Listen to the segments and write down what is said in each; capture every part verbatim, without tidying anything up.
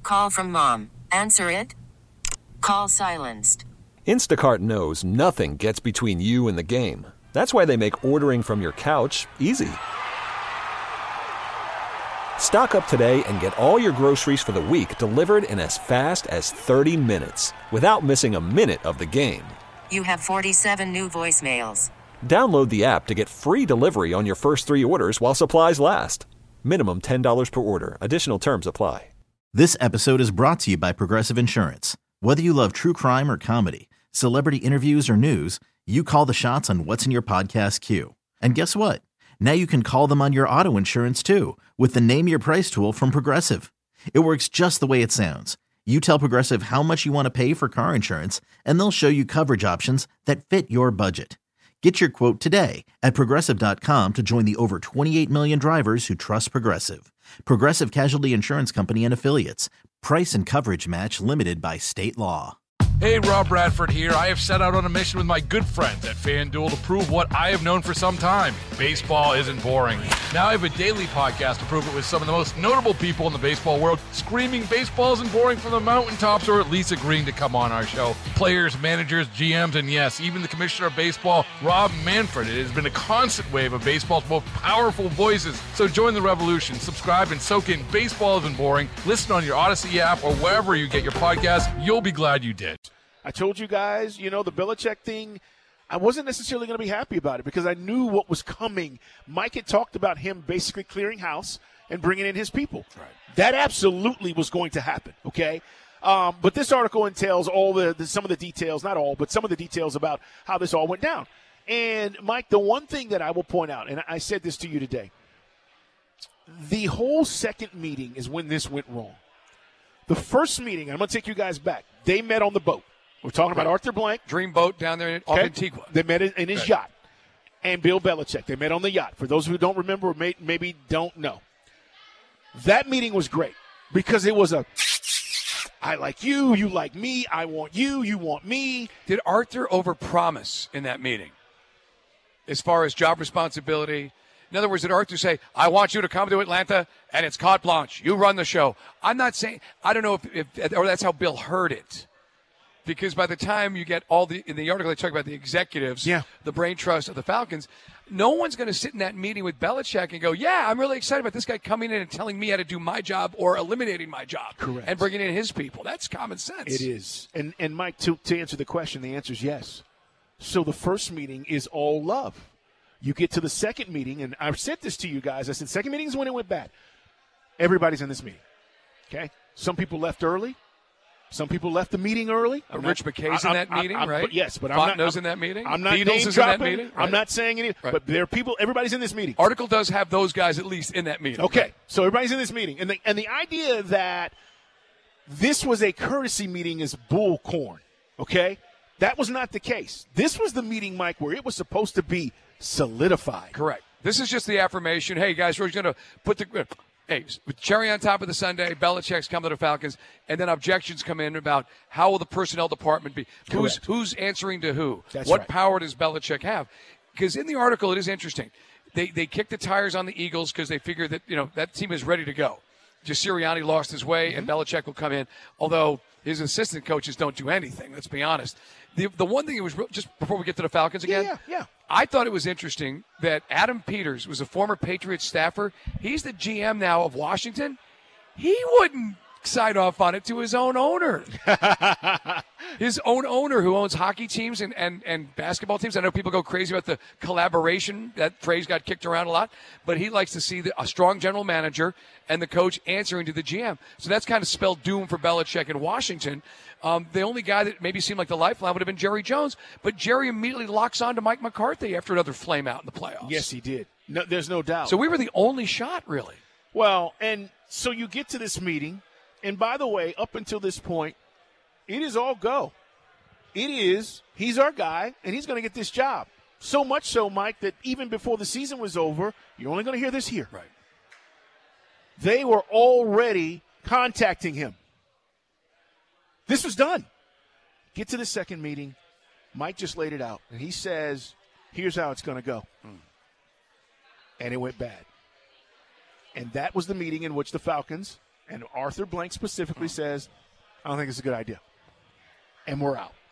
Call from mom. Answer it. Call silenced. Instacart knows nothing gets between you and the game. That's why they make ordering from your couch easy. Stock up today and get all your groceries for the week delivered in as fast as thirty minutes without missing a minute of the game. You have forty-seven new voicemails. Download the app to get free delivery on your first three orders while supplies last. Minimum ten dollars per order. Additional terms apply. This episode is brought to you by Progressive Insurance. Whether you love true crime or comedy, celebrity interviews or news, you call the shots on what's in your podcast queue. And guess what? Now you can call them on your auto insurance too with the Name Your Price tool from Progressive. It works just the way it sounds. You tell Progressive how much you want to pay for car insurance, and they'll show you coverage options that fit your budget. Get your quote today at Progressive dot com to join the over twenty-eight million drivers who trust Progressive. Progressive Casualty Insurance Company and Affiliates. Price and coverage match limited by state law. Hey, Rob Bradford here. I have set out on a mission with my good friends at FanDuel to prove what I have known for some time. Baseball isn't boring. Now I have a daily podcast to prove it with some of the most notable people in the baseball world, screaming baseball isn't boring from the mountaintops, or at least agreeing to come on our show. Players, managers, G Ms, and yes, even the commissioner of baseball, Rob Manfred. It has been a constant wave of baseball's most powerful voices. So join the revolution. Subscribe and soak in Baseball Isn't Boring. Listen on your Odyssey app or wherever you get your podcasts. You'll be glad you did. I told you guys, you know, the Belichick thing, I wasn't necessarily going to be happy about it because I knew what was coming. Mike had talked about him basically clearing house and bringing in his people. Right. That absolutely was going to happen, okay? Um, but this article entails all the, the some of the details, not all, but some of the details about how this all went down. And, Mike, the one thing that I will point out, and I said this to you today, the whole second meeting is when this went wrong. The first meeting, I'm going to take you guys back, they met on the boat. We're talking about Arthur Blank. Dreamboat down there in okay. Antigua. They met in his okay. yacht. And Bill Belichick. They met on the yacht. For those who don't remember or may, maybe don't know. That meeting was great because it was a, I like you, you like me, I want you, you want me. Did Arthur overpromise in that meeting as far as job responsibility? In other words, did Arthur say, I want you to come to Atlanta and it's carte blanche. You run the show. I'm not saying, I don't know if, if or that's how Bill heard it. Because by the time you get all the, in the article they talk about the executives, yeah. the brain trust of the Falcons, no one's going to sit in that meeting with Belichick and go, yeah, I'm really excited about this guy coming in and telling me how to do my job or eliminating my job. Correct. And bringing in his people. That's common sense. It is. And, and Mike, to, to answer the question, the answer is yes. So the first meeting is all love. You get to the second meeting, and I've said this to you guys. I said second meeting is when it went bad. Everybody's in this meeting. Okay? Some people left early. Some people left the meeting early. Uh, Rich McKay's in that meeting, I'm, right? But yes, but I'm Fontenot's not. I'm, in that meeting. I'm not Beatles name is dropping. in that meeting. Right. I'm not saying any. Right. But there are people. Everybody's in this meeting. Article does have those guys at least in that meeting. Okay, right? So everybody's in this meeting, and the and the idea that this was a courtesy meeting is bullcorn. Okay, that was not the case. This was the meeting, Mike, where it was supposed to be solidified. Correct. This is just the affirmation. Hey guys, we're going to put the. Hey, with cherry on top of the sundae, Belichick's come to the Falcons, and then objections come in about how will the personnel department be? Who's, who's answering to who? That's what right. power does Belichick have? Because in the article, it is interesting. They they kicked the tires on the Eagles because they figure that, you know, that team is ready to go. Just Sirianni lost his way, mm-hmm. and Belichick will come in, although his assistant coaches don't do anything, let's be honest. The the one thing that was, just before we get to the Falcons again, yeah, yeah. I thought it was interesting that Adam Peters was a former Patriots staffer. He's the G M now of Washington. He wouldn't sign off on it to his own owner. His own owner who owns hockey teams and, and, and basketball teams. I know people go crazy about the collaboration. That phrase got kicked around a lot. But he likes to see the, a strong general manager and the coach answering to the G M. So that's kind of spelled doom for Belichick in Washington. Um, the only guy that maybe seemed like the lifeline would have been Jerry Jones. But Jerry immediately locks on to Mike McCarthy after another flame out in the playoffs. Yes, he did. No, there's no doubt. So we were the only shot, really. Well, and so you get to this meeting. And by the way, up until this point, it is all go. It is, he's our guy, and he's going to get this job. So much so, Mike, that even before the season was over, you're only going to hear this here. Right. They were already contacting him. This was done. Get to the second meeting. Mike just laid it out. And he says, here's how it's going to go. Mm. And it went bad. And that was the meeting in which the Falcons And Arthur Blank specifically says, I don't think it's a good idea. And we're out.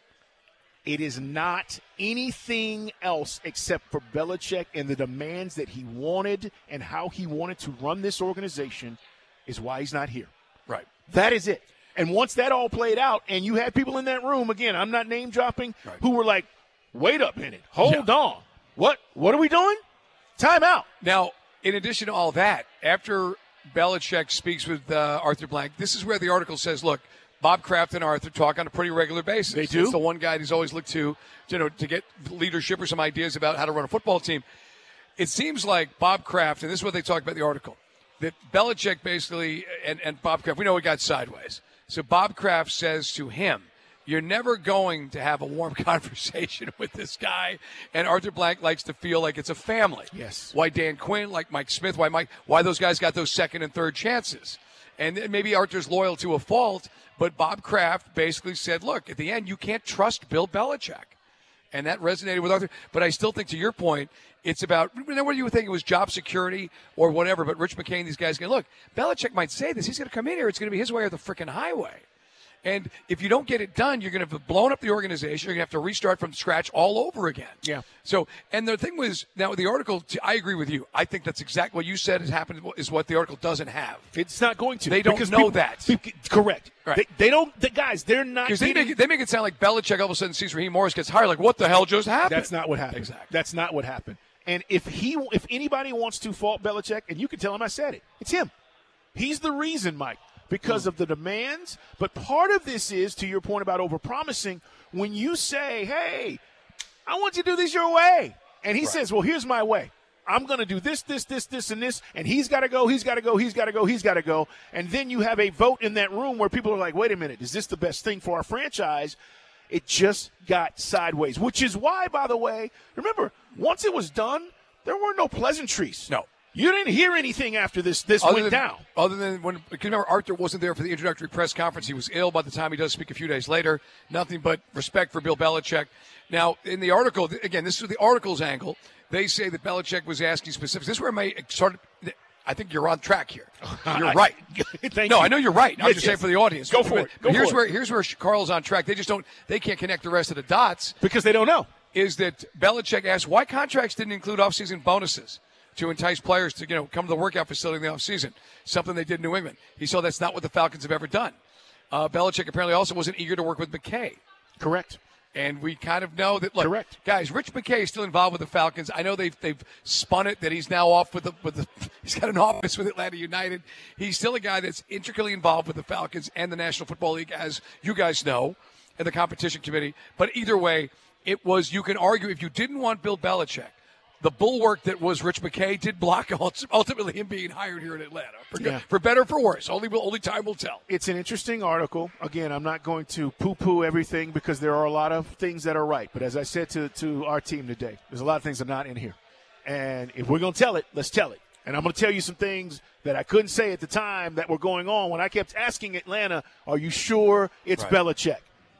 It is not anything else except for Belichick and the demands that he wanted and how he wanted to run this organization is why he's not here. Right. That is it. And once that all played out and you had people in that room, again, I'm not name dropping, right. who were like, wait a minute, hold yeah. on. What What are we doing? Time out. Now, in addition to all that, after Belichick speaks with uh, Arthur Blank, this is where the article says, look, Bob Kraft and Arthur talk on a pretty regular basis. They do. It's the one guy he's always looked to, you know, to get leadership or some ideas about how to run a football team. It seems like Bob Kraft, and this is what they talk about in the article, that Belichick basically, and, and Bob Kraft, we know it got sideways. So Bob Kraft says to him, you're never going to have a warm conversation with this guy. And Arthur Blank likes to feel like it's a family. Yes. Why Dan Quinn, like Mike Smith, why Mike, why those guys got those second and third chances. And maybe Arthur's loyal to a fault, but Bob Kraft basically said, look, at the end, you can't trust Bill Belichick. And that resonated with Arthur. But I still think, to your point, it's about, you know, what you would think it was job security or whatever, but Rich McKay and these guys going, look, Belichick might say this. He's going to come in here. It's going to be his way or the freaking highway. And if you don't get it done, you're going to have blown up the organization. You're going to have to restart from scratch all over again. Yeah. So, and the thing was, now the article, I agree with you. I think that's exactly what you said has happened, is what the article doesn't have. It's not going to. They don't because know people, that. People, correct. Right. They, they don't, the guys, they're not. Because they make, it, they make it sound like Belichick all of a sudden sees Raheem Morris gets hired. Like, what the hell just happened? That's not what happened. Exactly. That's not what happened. And if he, if anybody wants to fault Belichick, and you can tell him I said it, it's him. He's the reason, Mike. Because of the demands. But part of this is, to your point about overpromising, when you say, hey, I want you to do this your way. And he right. says, well, here's my way. I'm going to do this, this, this, this, and this. And he's got to go, he's got to go, he's got to go, he's got to go. And then you have a vote in that room where people are like, wait a minute, is this the best thing for our franchise? It just got sideways, which is why, by the way, remember, once it was done, there were no pleasantries. No. You didn't hear anything after this this other went than, down. Other than when, remember, Arthur wasn't there for the introductory press conference. He was ill by the time he does speak a few days later. Nothing but respect for Bill Belichick. Now, in the article, again, this is the article's angle. They say that Belichick was asking specifics. This is where I started. I think you're on track here. You're right. Thank no, you. I know you're right. I'm yes, just yes. saying for the audience. Go for it. Go here's for where it. here's where Carl's on track. They just don't. They can't connect the rest of the dots because they don't know. Is that Belichick asked why contracts didn't include offseason bonuses to entice players to, you know, come to the workout facility in the offseason, something they did in New England. He saw that's not what the Falcons have ever done. Uh, Belichick apparently also wasn't eager to work with McKay. Correct. And we kind of know that, look, Correct. guys, Rich McKay is still involved with the Falcons. I know they've they've spun it that he's now off with the with the he's got an office with Atlanta United. He's still a guy that's intricately involved with the Falcons and the National Football League, as you guys know, and the competition committee. But either way, it was, you can argue, if you didn't want Bill Belichick, the bulwark that was Rich McKay did block ultimately him being hired here in Atlanta. For, yeah. for better or for worse. Only only time will tell. It's an interesting article. Again, I'm not going to poo-poo everything because there are a lot of things that are right. But as I said to, to our team today, there's a lot of things that are not in here. And if we're going to tell it, let's tell it. And I'm going to tell you some things that I couldn't say at the time that were going on when I kept asking Atlanta, are you sure it's right. Belichick?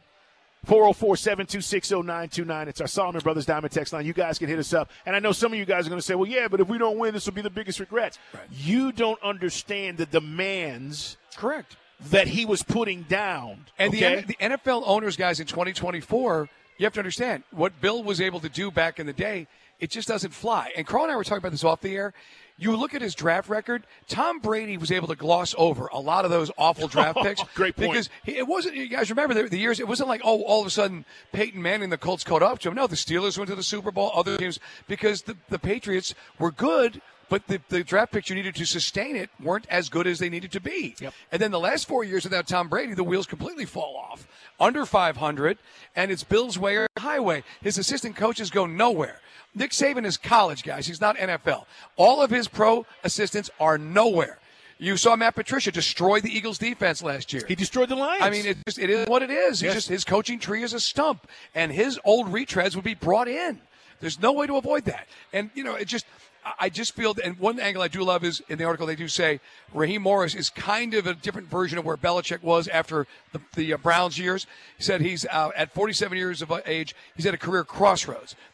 four oh four, seven two six, oh nine two nine. It's our Solomon Brothers Diamond text line. You guys can hit us up. And I know some of you guys are going to say, well, yeah, but if we don't win, this will be the biggest regrets. Right. You don't understand the demands Correct. that he was putting down. And okay? the, the N F L owners, guys, in twenty twenty-four, you have to understand, what Bill was able to do back in the day, it just doesn't fly. And Carl and I were talking about this off the air. You look at his draft record, Tom Brady was able to gloss over a lot of those awful draft picks. Great point. Because he, it wasn't, you guys remember the, the years, it wasn't like, oh, all of a sudden Peyton Manning, the Colts caught up to him. No, the Steelers went to the Super Bowl, other teams, because the, the Patriots were good, but the, the draft picks you needed to sustain it weren't as good as they needed to be. Yep. And then the last four years without Tom Brady, the wheels completely fall off. Under five hundred, and it's Bill's way or highway. His assistant coaches go nowhere. Nick Saban is college, guys. He's not N F L. All of his pro assistants are nowhere. You saw Matt Patricia destroy the Eagles' defense last year. He destroyed the Lions. I mean, it, just, it is what it is. Yes. It's just his coaching tree is a stump, and his old retreads would be brought in. There's no way to avoid that. And, you know, it just – I just feel – and one angle I do love is in the article they do say Raheem Morris is kind of a different version of where Belichick was after the, the uh, Browns years. He said he's uh, at forty-seven years of age, he's at a career crossroads.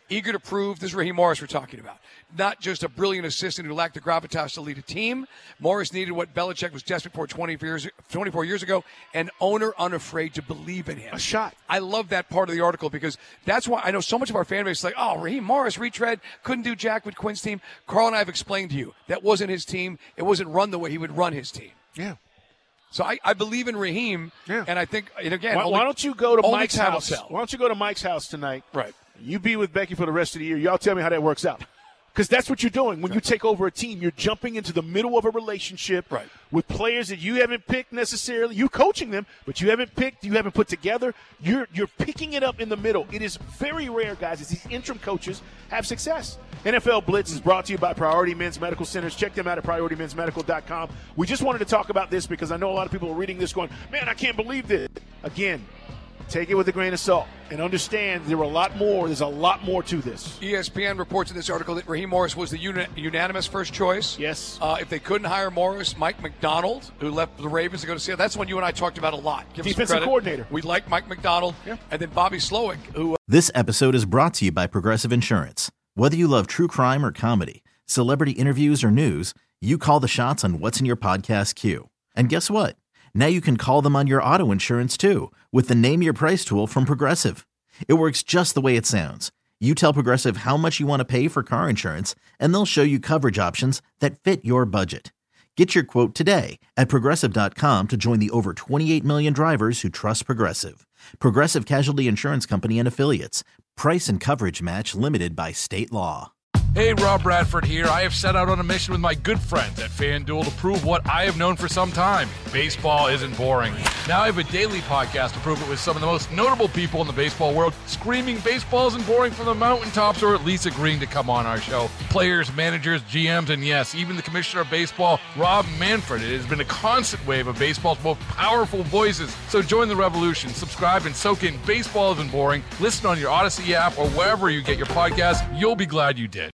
eager to prove. This is Raheem Morris we're talking about. Not just a brilliant assistant who lacked the gravitas to lead a team. Morris needed what Belichick was desperate for twenty years, twenty-four years ago, an owner unafraid to believe in him. A shot. I love that part of the article because that's why I know so much of our fan base is like, oh, Raheem Morris, retread, couldn't do jack with Quinn's team. Carl and I have explained to you that wasn't his team. It wasn't run the way he would run his team. Yeah. So I, I believe in Raheem, yeah. and I think, and again, why, only, why don't you go to only Mike's time will house? tell. Why don't you go to Mike's house tonight? Right. You be with Becky for the rest of the year. Y'all tell me how that works out. Because that's what you're doing. When you take over a team, you're jumping into the middle of a relationship right. with players that you haven't picked necessarily. You're coaching them, but you haven't picked, you haven't put together. You're you're picking it up in the middle. It is very rare, guys, as these interim coaches have success. N F L Blitz is brought to you by Priority Men's Medical Centers. Check them out at priority men's medical dot com. We just wanted to talk about this because I know a lot of people are reading this going, man, I can't believe this. Again, take it with a grain of salt and understand there are a lot more. There's a lot more to this. E S P N reports in this article that Raheem Morris was the uni- unanimous first choice. Yes. Uh, if they couldn't hire Morris, Mike McDonald, who left the Ravens to go to Seattle, that's one you and I talked about a lot. Give Defensive coordinator. We like Mike McDonald. Yeah. And then Bobby Slowick, who. Uh, This episode is brought to you by Progressive Insurance. Whether you love true crime or comedy, celebrity interviews or news, you call the shots on what's in your podcast queue. And guess what? Now you can call them on your auto insurance too with the Name Your Price tool from Progressive. It works just the way it sounds. You tell Progressive how much you want to pay for car insurance, and they'll show you coverage options that fit your budget. Get your quote today at Progressive dot com to join the over twenty-eight million drivers who trust Progressive. Progressive Casualty Insurance Company and Affiliates. Price and coverage match limited by state law. Hey, Rob Bradford here. I have set out on a mission with my good friends at FanDuel to prove what I have known for some time. Baseball isn't boring. Now I have a daily podcast to prove it with some of the most notable people in the baseball world, screaming baseball isn't boring from the mountaintops, or at least agreeing to come on our show. Players, managers, G Ms, and yes, even the commissioner of baseball, Rob Manfred. It has been a constant wave of baseball's most powerful voices. So join the revolution. Subscribe and soak in Baseball Isn't Boring. Listen on your Odyssey app or wherever you get your podcasts. You'll be glad you did.